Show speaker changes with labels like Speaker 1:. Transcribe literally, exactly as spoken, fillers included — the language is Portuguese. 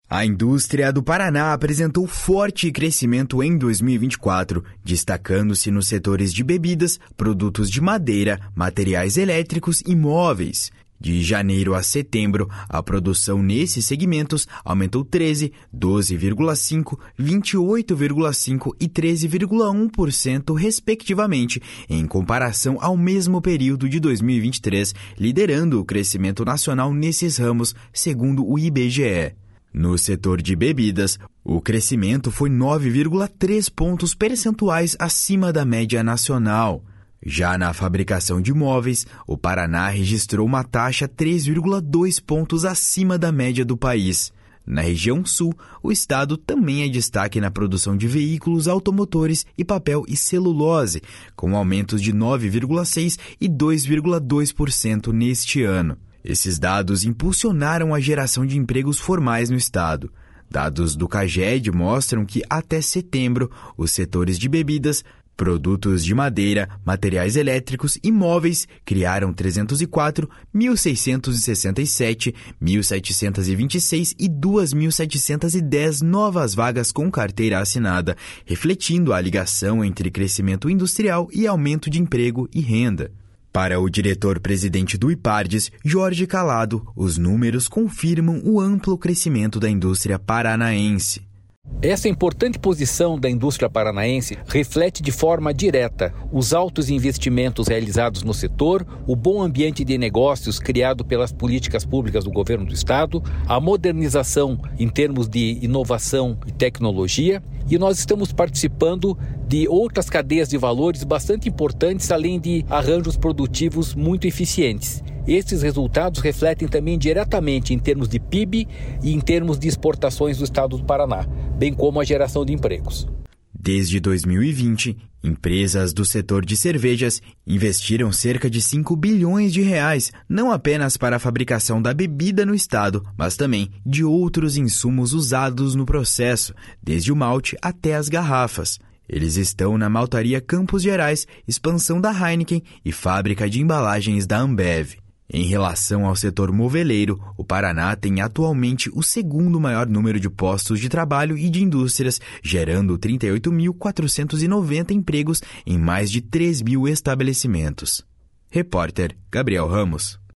Speaker 1: A indústria do Paraná apresentou forte crescimento em dois mil e vinte e quatro, destacando-se nos setores de bebidas, produtos de madeira, materiais elétricos e móveis. De janeiro a setembro, a produção nesses segmentos aumentou treze, doze vírgula cinco, vinte e oito vírgula cinco e treze vírgula um por cento, respectivamente, em comparação ao mesmo período de dois mil e vinte e três, liderando o crescimento nacional nesses ramos, segundo o I B G E. No setor de bebidas, o crescimento foi nove vírgula três pontos percentuais acima da média nacional. Já na fabricação de móveis, o Paraná registrou uma taxa três vírgula dois pontos acima da média do país. Na região sul, o estado também é destaque na produção de veículos automotores e papel e celulose, com aumentos de nove vírgula seis por cento e dois vírgula dois por cento neste ano. Esses dados impulsionaram a geração de empregos formais no estado. Dados do CAGED mostram que, até setembro, os setores de bebidas, produtos de madeira, materiais elétricos e móveis criaram trezentos e quatro, mil seiscentos e sessenta e sete, mil setecentos e vinte e seis e duas mil setecentos e dez novas vagas com carteira assinada, refletindo a ligação entre crescimento industrial e aumento de emprego e renda. Para o diretor-presidente do IPARDES, Jorge Calado, os números confirmam o amplo crescimento da indústria paranaense.
Speaker 2: Essa importante posição da indústria paranaense reflete de forma direta os altos investimentos realizados no setor, o bom ambiente de negócios criado pelas políticas públicas do governo do estado, a modernização em termos de inovação e tecnologia, e nós estamos participando de outras cadeias de valores bastante importantes, além de arranjos produtivos muito eficientes. Estes resultados refletem também diretamente em termos de P I B e em termos de exportações do estado do Paraná, bem como a geração de empregos.
Speaker 1: Desde dois mil e vinte, empresas do setor de cervejas investiram cerca de cinco bilhões de reais, não apenas para a fabricação da bebida no estado, mas também de outros insumos usados no processo, desde o malte até as garrafas. Eles estão na maltaria Campos Gerais, expansão da Heineken e fábrica de embalagens da Ambev. Em relação ao setor moveleiro, o Paraná tem atualmente o segundo maior número de postos de trabalho e de indústrias, gerando trinta e oito mil quatrocentos e noventa empregos em mais de três mil estabelecimentos. Repórter Gabriel Ramos.